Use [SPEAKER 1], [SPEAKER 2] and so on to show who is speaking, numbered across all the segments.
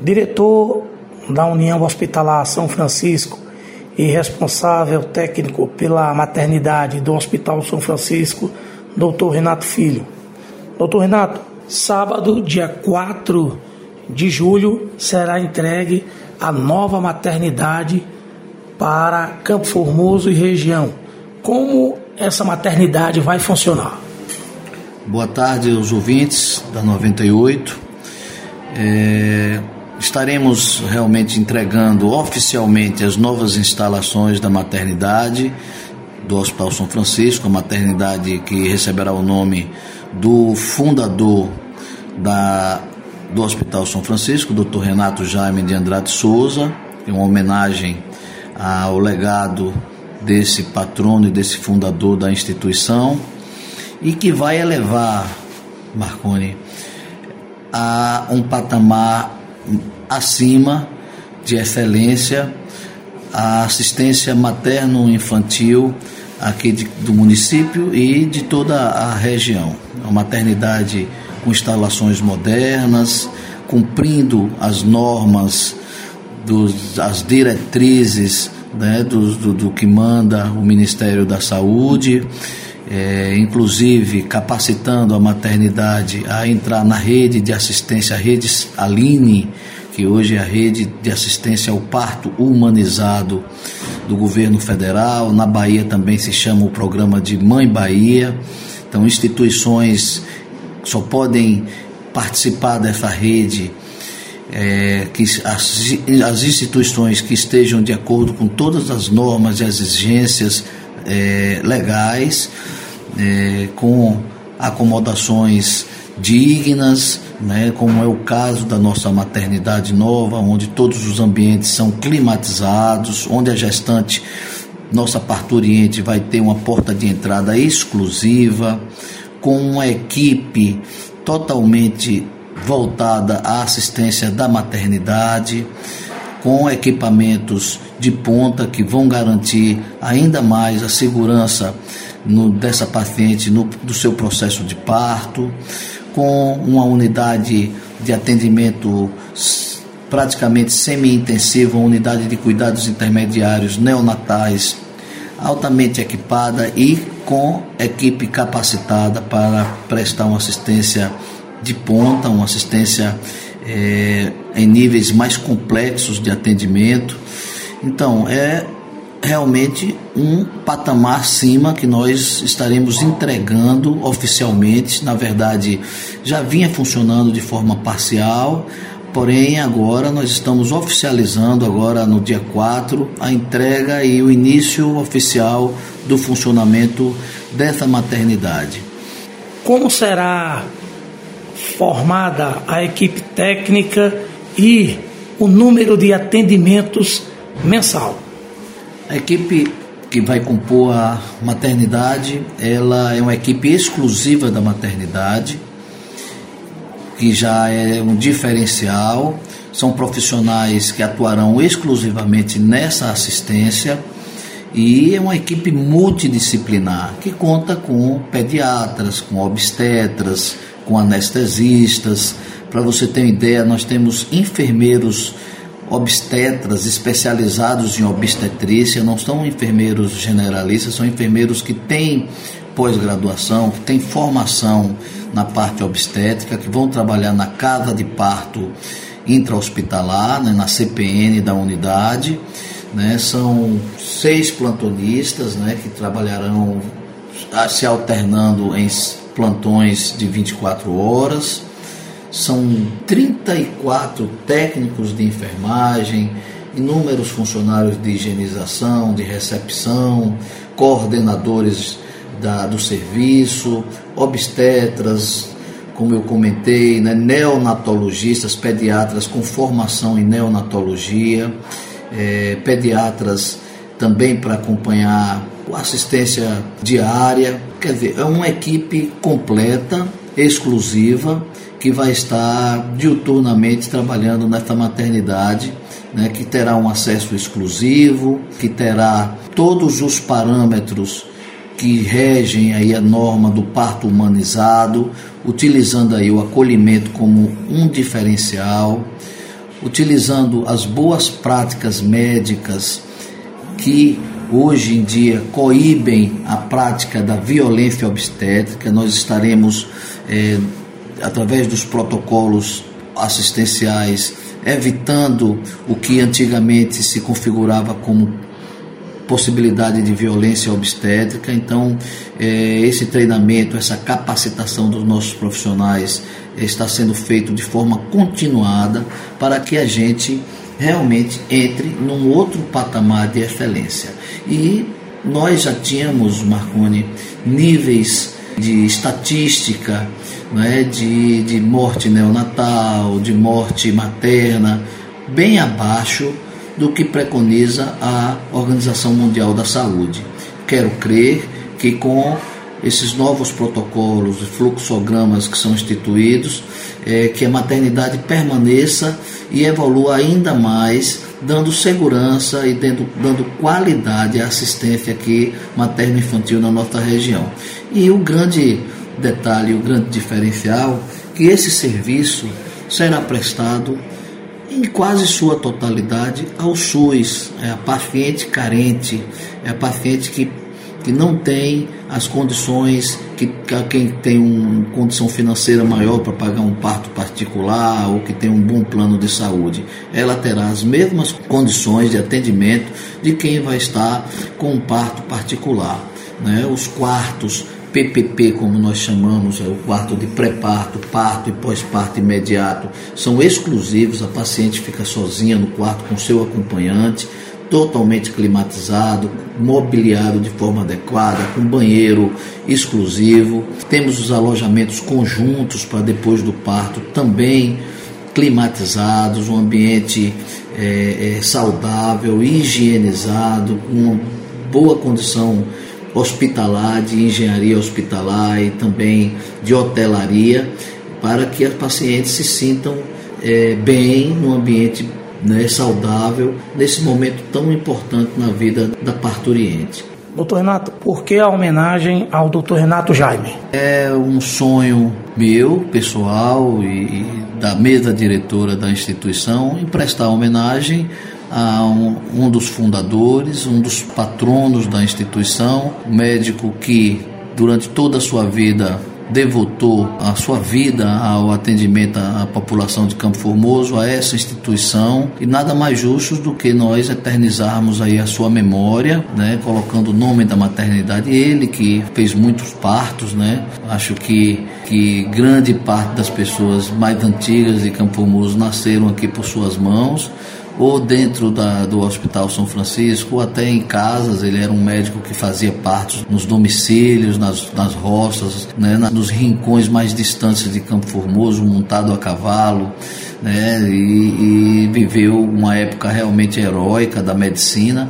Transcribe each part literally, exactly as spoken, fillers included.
[SPEAKER 1] diretor da União Hospitalar São Francisco e responsável técnico pela maternidade do Hospital São Francisco, doutor Renato Filho. doutor Renato, sábado, dia quatro de julho, será entregue a nova maternidade para Campo Formoso e região. Como essa maternidade vai funcionar?
[SPEAKER 2] Boa tarde aos ouvintes da noventa e oito. É, estaremos realmente entregando oficialmente as novas instalações da maternidade do Hospital São Francisco, a maternidade que receberá o nome do fundador da, do Hospital São Francisco, doutor Renato Jaime de Andrade Souza, em uma homenagem ao legado desse patrono e desse fundador da instituição, e que vai elevar, Marconi, a um patamar acima de excelência a assistência materno-infantil aqui de, do município e de toda a região. Uma maternidade com instalações modernas, cumprindo as normas, dos, as diretrizes, né, do, do, do que manda o Ministério da Saúde, é, inclusive capacitando a maternidade a entrar na rede de assistência, a rede Aline, que hoje é a rede de assistência ao parto humanizado do governo federal. Na Bahia também se chama o programa de Mãe Bahia. Então, instituições só podem participar dessa rede, é, que as, as instituições que estejam de acordo com todas as normas e exigências é, legais, é, com acomodações dignas, né, como é o caso da nossa maternidade nova, onde todos os ambientes são climatizados, onde a gestante, nossa parturiente, vai ter uma porta de entrada exclusiva, com uma equipe totalmente voltada à assistência da maternidade, com equipamentos de ponta que vão garantir ainda mais a segurança no, dessa paciente no, do seu processo de parto, com uma unidade de atendimento praticamente semi-intensivo, uma unidade de cuidados intermediários neonatais altamente equipada e com equipe capacitada para prestar uma assistência de ponta, uma assistência é, em níveis mais complexos de atendimento. Então, é realmente um patamar acima que nós estaremos entregando oficialmente. Na verdade, já vinha funcionando de forma parcial, porém agora nós estamos oficializando, agora no dia quatro, a entrega e o início oficial do funcionamento dessa maternidade.
[SPEAKER 1] Como será formada a equipe técnica e o número de atendimentos mensal?
[SPEAKER 2] A equipe que vai compor a maternidade, ela é uma equipe exclusiva da maternidade, que já é um diferencial. São profissionais que atuarão exclusivamente nessa assistência, e é uma equipe multidisciplinar, que conta com pediatras, com obstetras, com anestesistas. Para você ter uma ideia, nós temos enfermeiros obstetras especializados em obstetrícia, não são enfermeiros generalistas, são enfermeiros que têm pós-graduação, que têm formação na parte obstétrica, que vão trabalhar na casa de parto intra-hospitalar, né, na C P N da unidade, né, são seis plantonistas, né, que trabalharão se alternando em plantões de vinte e quatro horas. São trinta e quatro técnicos de enfermagem, inúmeros funcionários de higienização, de recepção, coordenadores da, do serviço, obstetras, como eu comentei, né, neonatologistas, pediatras com formação em neonatologia, é, pediatras também para acompanhar a assistência diária. Quer dizer, é uma equipe completa, exclusiva, que vai estar diuturnamente trabalhando nessa maternidade, né, que terá um acesso exclusivo, que terá todos os parâmetros que regem aí a norma do parto humanizado, utilizando aí o acolhimento como um diferencial, utilizando as boas práticas médicas que hoje em dia coíbem a prática da violência obstétrica. Nós estaremos, é, através dos protocolos assistenciais, evitando o que antigamente se configurava como possibilidade de violência obstétrica. Então, é, esse treinamento, essa capacitação dos nossos profissionais está sendo feito de forma continuada para que a gente realmente entre num outro patamar de excelência. E nós já tínhamos, Marconi, níveis de estatística, né, de, de morte neonatal, de morte materna, bem abaixo do que preconiza a Organização Mundial da Saúde. Quero crer que com esses novos protocolos e fluxogramas que são instituídos, é, que a maternidade permaneça e evolua ainda mais, dando segurança e dando, dando qualidade à assistência aqui materno-infantil na nossa região. E o grande detalhe, o grande diferencial, que esse serviço será prestado em quase sua totalidade ao SUS. É a paciente carente, é a paciente que, que não tem as condições, que, que quem tem uma condição financeira maior para pagar um parto particular ou que tem um bom plano de saúde. Ela terá as mesmas condições de atendimento de quem vai estar com um parto particular, né? Os quartos P P P, como nós chamamos, é o quarto de pré-parto, parto e pós-parto imediato, são exclusivos. A paciente fica sozinha no quarto com seu acompanhante, totalmente climatizado, mobiliado de forma adequada, com banheiro exclusivo. Temos os alojamentos conjuntos para depois do parto, também climatizados, um ambiente é, é, saudável, higienizado, com uma boa condição hospitalar, de engenharia hospitalar e também de hotelaria, para que as pacientes se sintam é, bem no ambiente, né, saudável, nesse momento tão importante na vida da parturiente.
[SPEAKER 1] Doutor Renato, por que a homenagem ao doutor Renato Jaime?
[SPEAKER 2] É um sonho meu, pessoal, e, e da mesa diretora da instituição, em prestar homenagem a um, um dos fundadores, um dos patronos da instituição, um médico que durante toda a sua vida devotou a sua vida ao atendimento à população de Campo Formoso, a essa instituição, e nada mais justo do que nós eternizarmos aí a sua memória, né, colocando o nome da maternidade. Ele que fez muitos partos, né? Acho que, que grande parte das pessoas mais antigas de Campo Formoso nasceram aqui por suas mãos, ou dentro da, do Hospital São Francisco, ou até em casas. Ele era um médico que fazia partos nos domicílios, nas, nas roças, né, nos rincões mais distantes de Campo Formoso, montado a cavalo, né, e, e viveu uma época realmente heróica da medicina.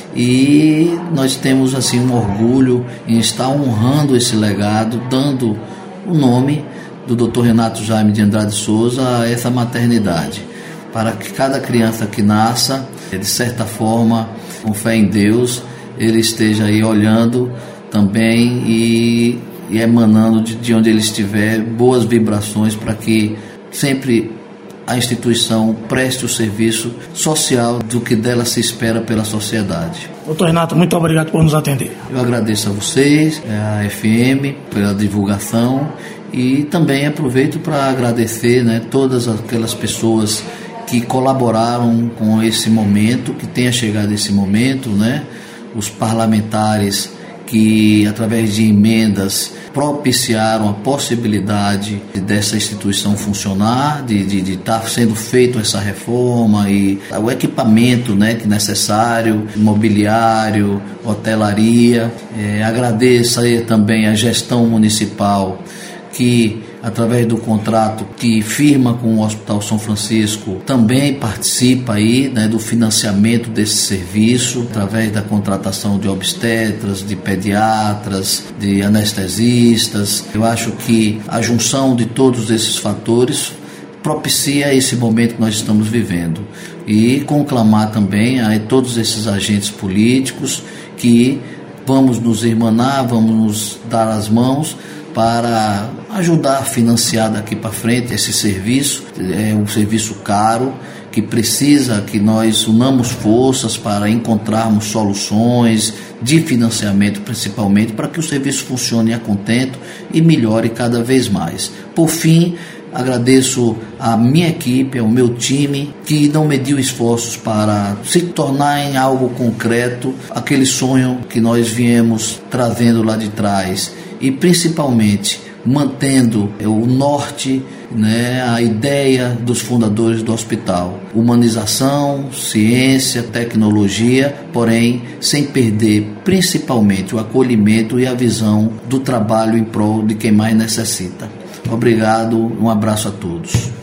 [SPEAKER 2] E nós temos assim um orgulho em estar honrando esse legado, dando o nome do doutor Renato Jaime de Andrade Souza a essa maternidade, para que cada criança que nasça, de certa forma, com fé em Deus, ele esteja aí olhando também e, e emanando de, de onde ele estiver boas vibrações, para que sempre a instituição preste o serviço social do que dela se espera pela sociedade.
[SPEAKER 1] Doutor Renato, muito obrigado por nos atender.
[SPEAKER 2] Eu agradeço a vocês, a F M, pela divulgação, e também aproveito para agradecer, né, todas aquelas pessoas que colaboraram com esse momento, que tenha chegado esse momento, né? Os parlamentares que, através de emendas, propiciaram a possibilidade dessa instituição funcionar, de estar de, de tá sendo feita essa reforma, e o equipamento, né, que é necessário, mobiliário, hotelaria. É, agradeço aí também a gestão municipal, que através do contrato que firma com o Hospital São Francisco, também participa aí, né, do financiamento desse serviço, através da contratação de obstetras, de pediatras, de anestesistas. Eu acho que a junção de todos esses fatores propicia esse momento que nós estamos vivendo, e conclamar também a todos esses agentes políticos que vamos nos irmanar, vamos nos dar as mãos para ajudar a financiar daqui para frente esse serviço. É um serviço caro, que precisa que nós unamos forças para encontrarmos soluções de financiamento, principalmente, para que o serviço funcione a contento e melhore cada vez mais. Por fim, agradeço a minha equipe, ao meu time, que não mediu esforços para se tornar em algo concreto aquele sonho que nós viemos trazendo lá de trás, e principalmente mantendo o norte, né, a ideia dos fundadores do hospital: humanização, ciência, tecnologia, porém sem perder principalmente o acolhimento e a visão do trabalho em prol de quem mais necessita. Obrigado, um abraço a todos.